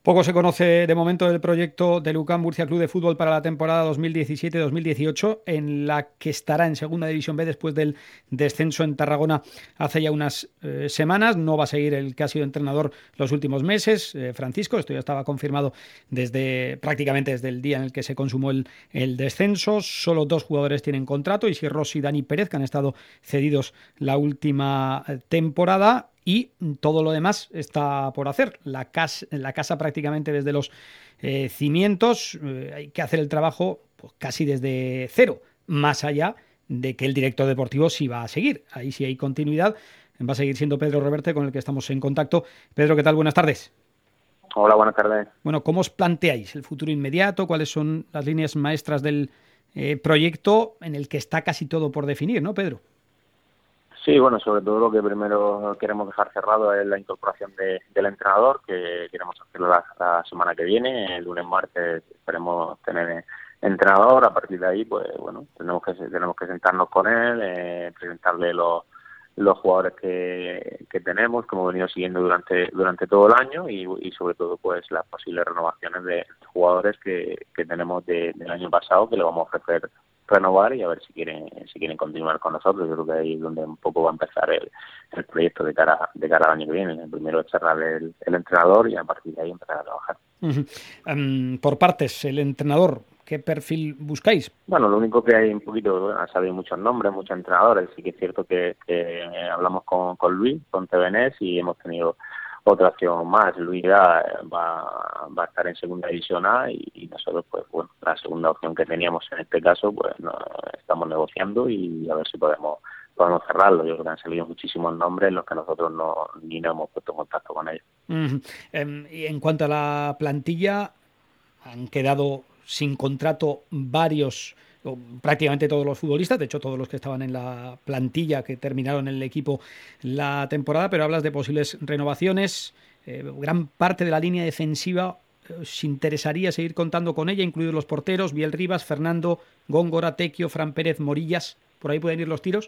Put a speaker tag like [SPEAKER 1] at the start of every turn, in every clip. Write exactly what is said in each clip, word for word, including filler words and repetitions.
[SPEAKER 1] Poco se conoce de momento del proyecto del U C A M Murcia Club de Fútbol para la temporada dos mil diecisiete dos mil dieciocho, en la que estará en Segunda División B después del descenso en Tarragona hace ya unas eh, semanas. No va a seguir el que ha sido entrenador los últimos meses, eh, Francisco. Esto ya estaba confirmado desde prácticamente desde el día en el que se consumó el, el descenso. Solo dos jugadores tienen contrato, Isi Rossi y Dani Pérez, que han estado cedidos la última temporada. Y todo lo demás está por hacer. La casa, la casa prácticamente desde los eh, cimientos. Eh, hay que hacer el trabajo pues, casi desde cero, más allá de que el director deportivo sí va a seguir. Ahí sí hay continuidad. Va a seguir siendo Pedro Reverte, con el que estamos en contacto. Pedro, ¿qué tal? Buenas tardes.
[SPEAKER 2] Hola, buenas tardes.
[SPEAKER 1] Bueno, ¿cómo os planteáis el futuro inmediato? ¿Cuáles son las líneas maestras del eh, proyecto en el que está casi todo por definir, ¿no, Pedro?
[SPEAKER 2] Sí, bueno, sobre todo lo que primero queremos dejar cerrado es la incorporación de, del entrenador, que queremos hacerlo la, la semana que viene, el lunes, martes, esperemos tener entrenador. A partir de ahí, pues bueno, tenemos que tenemos que sentarnos con él, eh, presentarle los los jugadores que, que tenemos, que hemos venido siguiendo durante durante todo el año y, y sobre todo pues las posibles renovaciones de jugadores que, que tenemos de, del año pasado, que le vamos a ofrecer renovar y a ver si quieren si quieren continuar con nosotros. Yo creo que ahí es donde un poco va a empezar el, el proyecto de cara de cara al año que viene. El primero es cerrar el, el entrenador y a partir de ahí empezar a trabajar.
[SPEAKER 1] Uh-huh. Um, por partes, el entrenador, ¿qué perfil buscáis?
[SPEAKER 2] Bueno, lo único que hay un poquito, bueno, ha salido muchos nombres, muchos entrenadores. Sí que es cierto que, que hablamos con, con Luis, con T V N S, y hemos tenido otra opción más. Luis ya va, va a estar en Segunda División A y, y nosotros, pues bueno, la segunda opción que teníamos en este caso, pues no, estamos negociando y a ver si podemos podemos cerrarlo. Yo creo que han salido muchísimos nombres en los que nosotros no ni nos hemos puesto en contacto con ellos.
[SPEAKER 1] Uh-huh. Um, y en cuanto a la plantilla, han quedado sin contrato varios, o prácticamente todos los futbolistas, de hecho todos los que estaban en la plantilla, que terminaron en el equipo la temporada, pero hablas de posibles renovaciones. Eh, gran parte de la línea defensiva, ¿os interesaría seguir contando con ella, incluidos los porteros, Biel Rivas, Fernando, Góngora, Tequio, Fran Pérez, Morillas? ¿Por ahí pueden ir los tiros?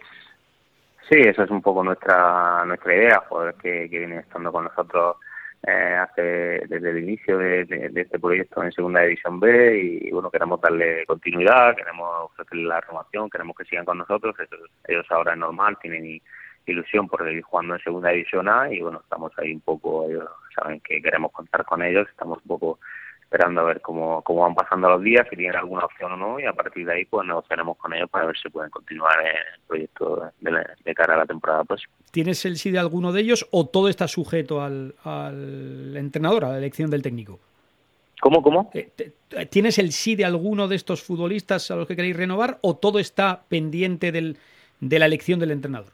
[SPEAKER 2] Sí, esa es un poco nuestra nuestra idea, jugadores que, que vienen estando con nosotros eh, hace desde el inicio de, de, de este proyecto en Segunda División B y, bueno, queremos darle continuidad, queremos ofrecerle la renovación, queremos que sigan con nosotros. Ellos, ellos ahora es normal, tienen ilusión por seguir jugando en Segunda División A y bueno, estamos ahí un poco, ellos saben que queremos contar con ellos, estamos un poco esperando a ver cómo, cómo van pasando los días, si tienen alguna opción o no, y a partir de ahí pues negociaremos con ellos para ver si pueden continuar en el proyecto de, de cara a la temporada próxima.
[SPEAKER 1] ¿Tienes el sí de alguno de ellos o todo está sujeto al, al entrenador, a la elección del técnico?
[SPEAKER 2] ¿Cómo, cómo?
[SPEAKER 1] ¿Tienes el sí de alguno de estos futbolistas a los que queréis renovar o todo está pendiente del, de la elección del entrenador?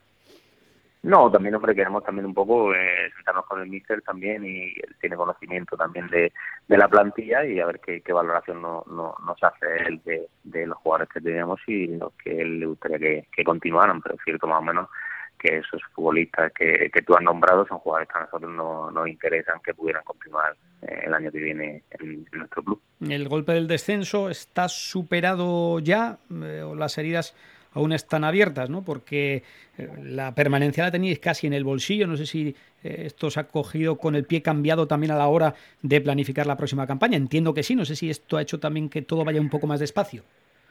[SPEAKER 2] No, también, hombre, queremos también un poco eh, sentarnos con el míster también y él tiene conocimiento también de, de la plantilla y a ver qué, qué valoración no, no, nos hace él de, de los jugadores que teníamos y los que él le gustaría que, que continuaran, pero es cierto más o menos que esos futbolistas que, que tú has nombrado son jugadores que a nosotros no nos interesan que pudieran continuar eh, el año que viene en, en nuestro club.
[SPEAKER 1] ¿El golpe del descenso está superado ya eh, o las heridas aún están abiertas, ¿no? Porque eh, la permanencia la teníais casi en el bolsillo? No sé si eh, esto os ha cogido con el pie cambiado también a la hora de planificar la próxima campaña. Entiendo que sí, no sé si esto ha hecho también que todo vaya un poco más despacio.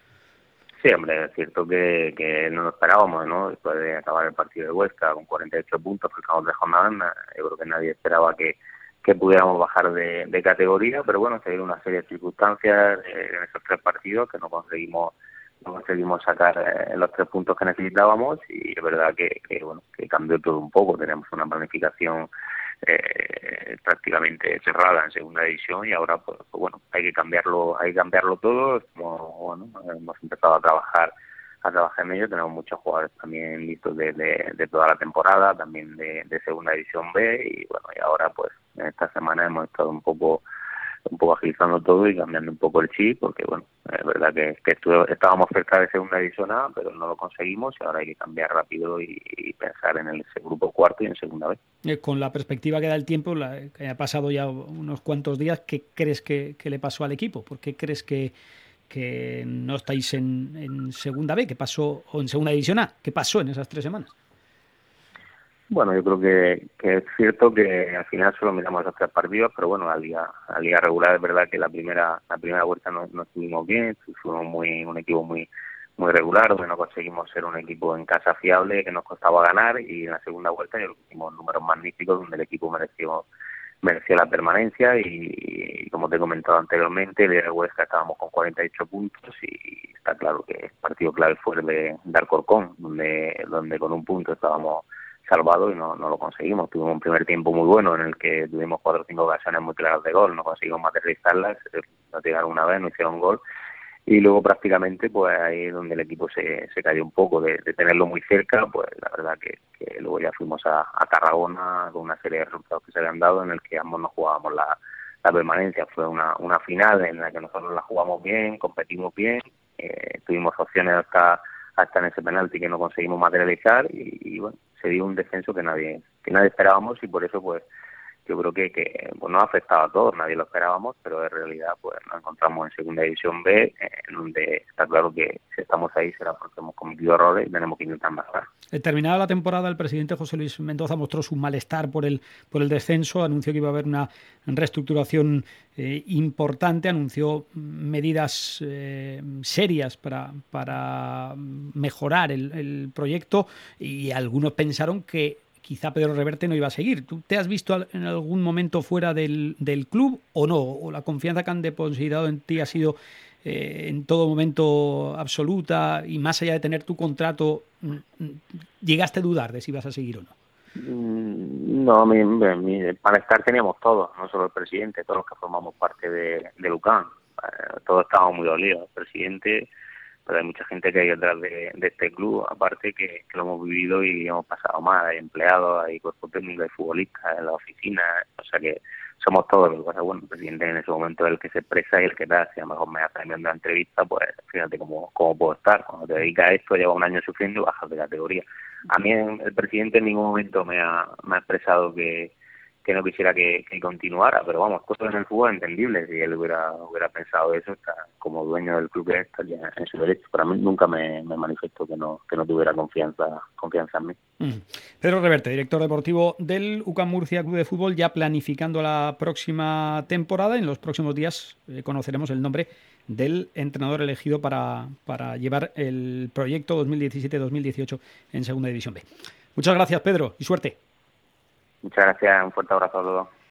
[SPEAKER 2] Sí, hombre, es cierto que, que no lo esperábamos, ¿no? Después de acabar el partido de Huesca con cuarenta y ocho puntos, faltamos tres jornadas, yo creo que nadie esperaba que, que pudiéramos bajar de, de categoría, pero bueno, se dieron una serie de circunstancias eh, en esos tres partidos que no conseguimos no conseguimos sacar eh, los tres puntos que necesitábamos y es verdad que, que bueno que cambió todo un poco. Tenemos una planificación eh, prácticamente cerrada en Segunda División y ahora pues, pues bueno hay que cambiarlo hay que cambiarlo todo. Como, bueno, hemos empezado a trabajar a trabajar en ello. Tenemos muchos jugadores también listos de, de, de toda la temporada, también de, de Segunda División B y bueno y ahora pues en esta semana hemos estado un poco un poco agilizando todo y cambiando un poco el chip, porque bueno, es verdad que, que estuve, estábamos cerca de Segunda División A, pero no lo conseguimos y ahora hay que cambiar rápido y, y pensar en el ese grupo cuarto y en Segunda B.
[SPEAKER 1] Eh, con la perspectiva que da el tiempo, la, que ha pasado ya unos cuantos días, ¿qué crees que, que le pasó al equipo? ¿Por qué crees que, que no estáis en, en Segunda B? ¿Qué pasó? ¿O en Segunda División A? ¿Qué pasó en esas tres semanas?
[SPEAKER 2] Bueno, yo creo que, que es cierto que al final solo miramos los tres partidos, pero bueno, la liga, la liga regular es verdad que la primera, la primera vuelta no, no estuvimos bien, fuimos muy, un equipo muy, muy regular, donde no conseguimos ser un equipo en casa fiable, que nos costaba ganar, y en la segunda vuelta yo creo que hicimos números magníficos donde el equipo mereció, mereció la permanencia y, y como te he comentado anteriormente, el de Huesca estábamos con cuarenta y ocho puntos y está claro que el partido clave fue el de, de Alcorcón, donde, donde con un punto estábamos salvado y no, no lo conseguimos. Tuvimos un primer tiempo muy bueno en el que tuvimos cuatro o cinco ocasiones muy claras de gol, no conseguimos materializarlas, no llegaron una vez, no hicieron gol, y luego prácticamente pues ahí es donde el equipo se, se cayó un poco de, de tenerlo muy cerca. Pues la verdad que, que luego ya fuimos a, a Tarragona con una serie de resultados que se habían dado en el que ambos nos jugábamos la, la permanencia. Fue una, una final en la que nosotros la jugamos bien, competimos bien, eh, tuvimos opciones hasta hasta en ese penalti que no conseguimos materializar y, y bueno, se dio un descenso que nadie que nadie esperábamos y por eso pues yo creo que, que pues, nos ha afectado a todos, nadie lo esperábamos, pero en realidad pues nos encontramos en Segunda División B, eh, en donde está claro que si estamos ahí será porque hemos cometido errores y tenemos que intentar mejorar.
[SPEAKER 1] Terminada la temporada, el presidente José Luis Mendoza mostró su malestar por el por el descenso, anunció que iba a haber una reestructuración eh, importante, anunció medidas eh, serias para, para mejorar el, el proyecto y algunos pensaron que quizá Pedro Reverte no iba a seguir. ¿Tú te has visto en algún momento fuera del, del club o no? ¿O la confianza que han depositado en ti ha sido eh, en todo momento absoluta y más allá de tener tu contrato, llegaste a dudar de si ibas a seguir o no?
[SPEAKER 2] No, mi, mi malestar teníamos todos, no solo el presidente, todos los que formamos parte de, de Lucan. Eh, todos estábamos muy dolidos. El presidente, pero hay mucha gente que hay detrás de, de este club, aparte que, que lo hemos vivido y hemos pasado mal. Hay empleados, hay cuerpo técnico, hay futbolistas en la oficina, o sea que somos todos. Lo que pasa, bueno, el presidente en ese momento es el que se expresa y el que da. Si a lo mejor me hace enviando una entrevista, pues fíjate cómo, cómo puedo estar. Cuando te dedicas a esto, llevas un año sufriendo y bajas de categoría. A mí el presidente en ningún momento me ha, me ha expresado que que no quisiera que, que continuara, pero vamos, todo en el fútbol es entendible. Si él hubiera hubiera pensado eso, está, como dueño del club que estaría en su derecho. Para mí nunca me, me manifestó que no que no tuviera confianza confianza en mí.
[SPEAKER 1] Mm. Pedro Reverte, director deportivo del U C A M Murcia Club de Fútbol, ya planificando la próxima temporada. En los próximos días eh, conoceremos el nombre del entrenador elegido para, para llevar el proyecto dos mil diecisiete dos mil dieciocho en Segunda División B. Muchas gracias, Pedro, y suerte.
[SPEAKER 2] Muchas gracias, un fuerte abrazo a todos.